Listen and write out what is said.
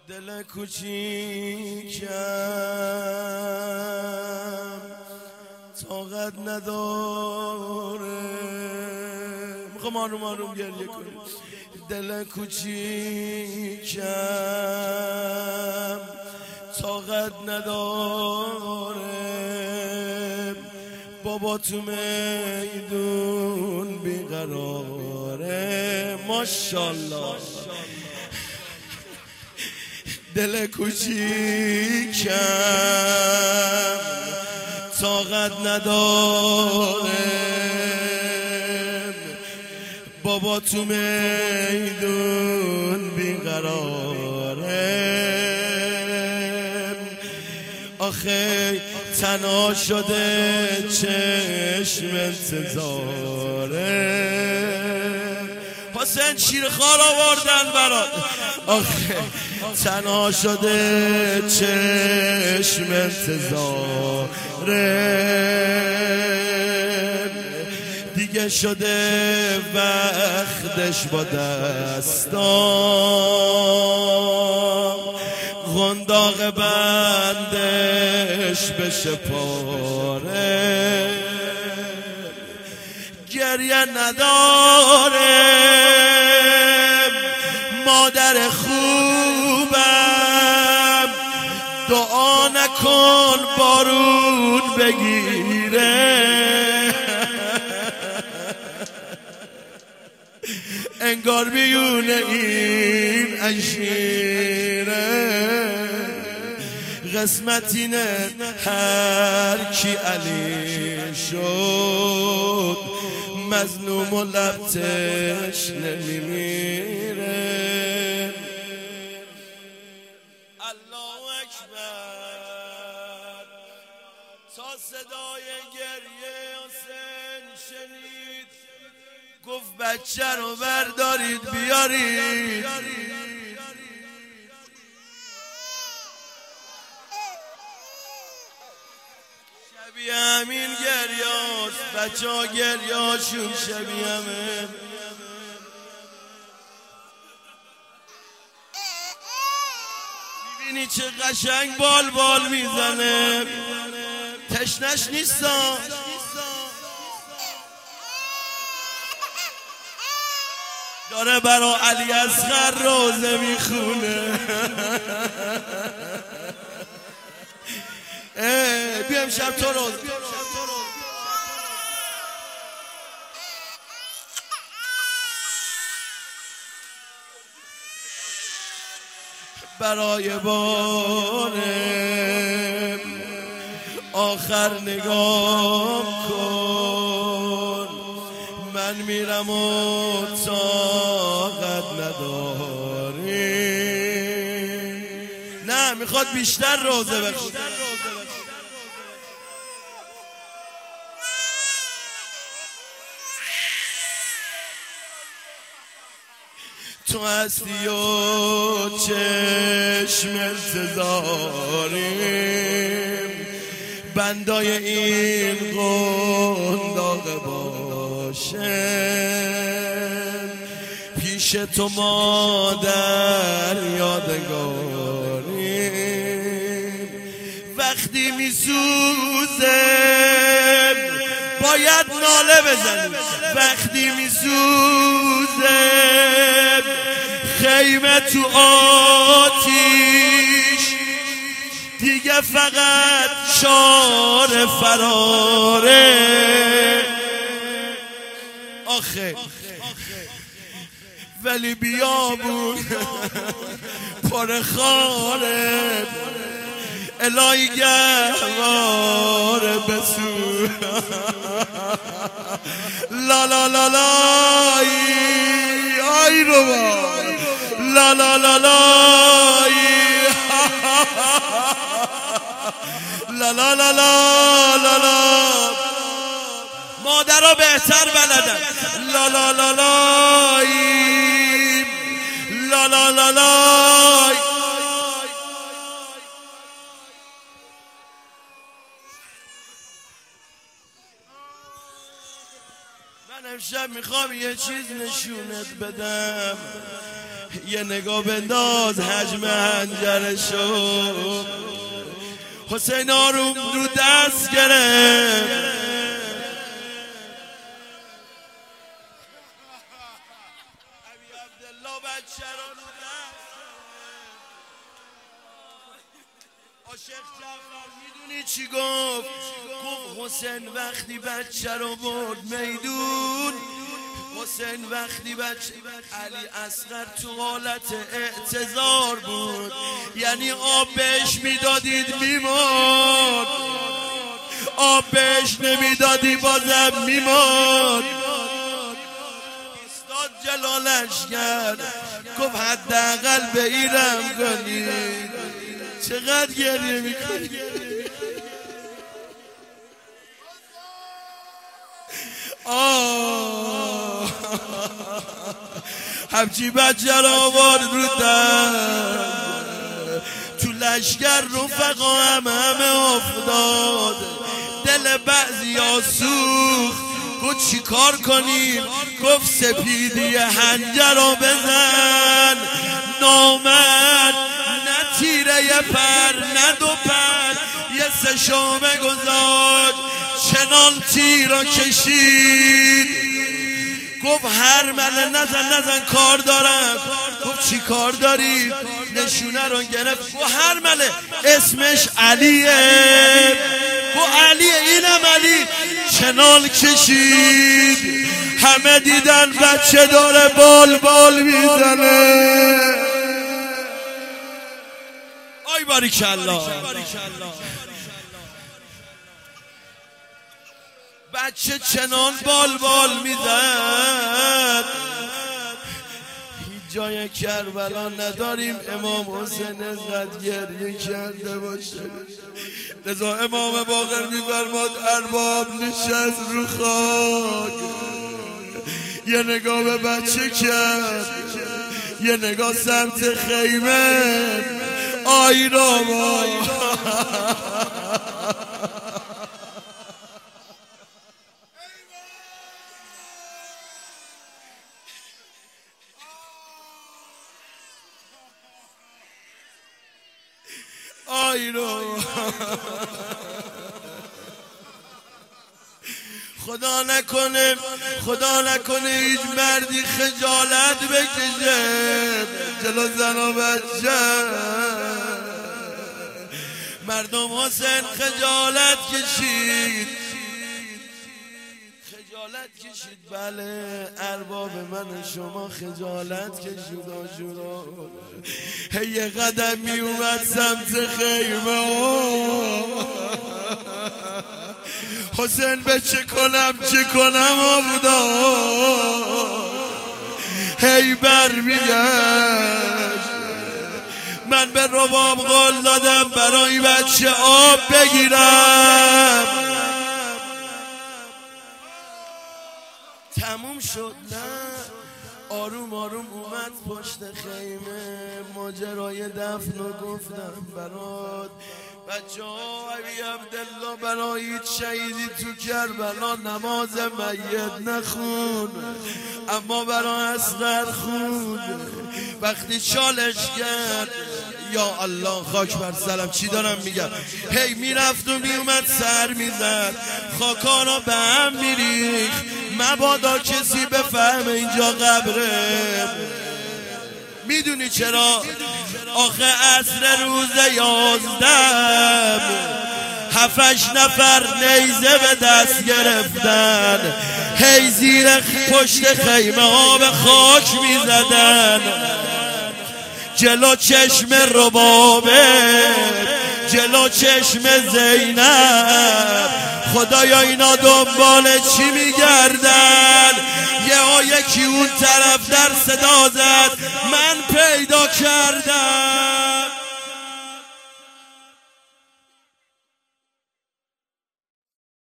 دل کوچیکم طاقت نداره، میخوام آروم آروم گریه کنیم. دل کوچیکم طاقت نداره، بابا تو میدون بیقراره. ماشاءالله. دل کوچیکم طاقت نداره، بابا تو میدون بیقراره. آخه تنها شده چشم انتظاره. حسین شیرخوار آوردن برات. آخه تنها شده چشم انتظاره، دیگه شده وقتش با دستام غنداق بندش بشه پاره. گریه نداره مادر خوبم، دعا نکن بارون بگیره. انگار بیونه این عشیره، قسمت اینه هر کی علی شد مظلوم و لبتش نمیمیره. الله اکبر. تا صدای گریه حسین شنید، گفت بچه رو بردارید بیارید. شبیه همین گریاست، بچه ها گریاشون شبیه همه. میبینی چه قشنگ بال بال میزنه، تشنش نیستا. داره برا علی اصغر روزه میخونه. بیا امشب تو روزه. برای بار آخر نگاه کن، من میرم و طاقت نداری. نه میخواد بیشتر روزه بخونه. تو هستی و چشم انتظاریم، بندای این قنداق باشه. پیش تو مادر یادگاریم، وقتی میسوزم باید ناله بزنیم. وقتی میسوزم خیمه تو آتیش، دیگه فقط شار فراره. آخه ولی بیابون پر خاره، الهی گهواره بسو. لا لا لا لا آی رو با لا لا لا لا لا لا لا لا لا. مادرها بهتر بلدن. لا لا لا لا لا لا لا لا. من امشب میخوام یه چیز نشونت بدم. یه نگاه بنداز حجم هنجرشو. حسین آروم رو دست گرفت، عاشق جعفر میدونی چی گفت؟ گفت حسین وقتی بچه رو برد میدون، حسین وقتی بچه علی اصغر تو حالت اعتذار بود، یعنی آب بهش میدادید میمرد، آب بهش نمیدادی بازم میمرد. استاد جلالش کرد گفت حداقل به ایرم کنید. چقدر گریه میکنی؟ همچی بچه را آورد رو در تو لشگر رفقا همه افتاد، دل بعضی ها سوخت. گفت چی کار کنیم؟ گفت سپیدی هنجر رو بزن، نامد نه تیره پر نه دو پر، یه سشامه گذاشت چنان تیر را کشید. گفت هر مله نزن کار دارم. گفت چی کار داری؟ نشونه رو گرفت. گفت هر مله اسمش علیه. گفت علیه، اینم علی. چنان کشید همه دیدن بچه داره بال میزنه. آی باریکالله. بچه چنان بال میزد. هیچ جای کربلا نداریم امام حسین انقدر گریه کرده باشه. لذا امام باقر میفرماد ارباب نشست رو خاک، یه نگاه به بچه کرد، یه نگاه سمت خیمه. آی راما آی راما خدا نکنه هیچ مردی خجالت بکشه جلو زن و بچه. مردم حسین خجالت کشید. بله ارباب من شما خجالت کشید. آجورا یه قدم می اومد سمت خیمه. حسین به چه کنم آبودا هی بر میگشت. من به رباب قول دادم برای بچه آب بگیرم. تموم شد نه. آروم اومد پشت خیمه. ماجرای دفن رو گفتم برات. بچه ها علی عبدالله برای هیچ شهیدی تو کربلا نماز میت نخون، اما برای اصغر خون. وقتی چالش کرد یا الله خاک بر سلام چی دارم میگم، هی میرفت و میومد سر میزد، خاکارا به هم میریخت. مبادا کسی بفهمه اینجا قبره. میدونی چرا؟ آخه عصر روز 11 7-8 نفر نیزه به دست گرفتن، هی زیر پشت خیمه ها به خاک میزدن. جلو چشم ربابه، جلو چشم زینب. خدایا اینا دنبال چی میگردن؟ یکی اون طرف در صدا زد من پیدا کردم.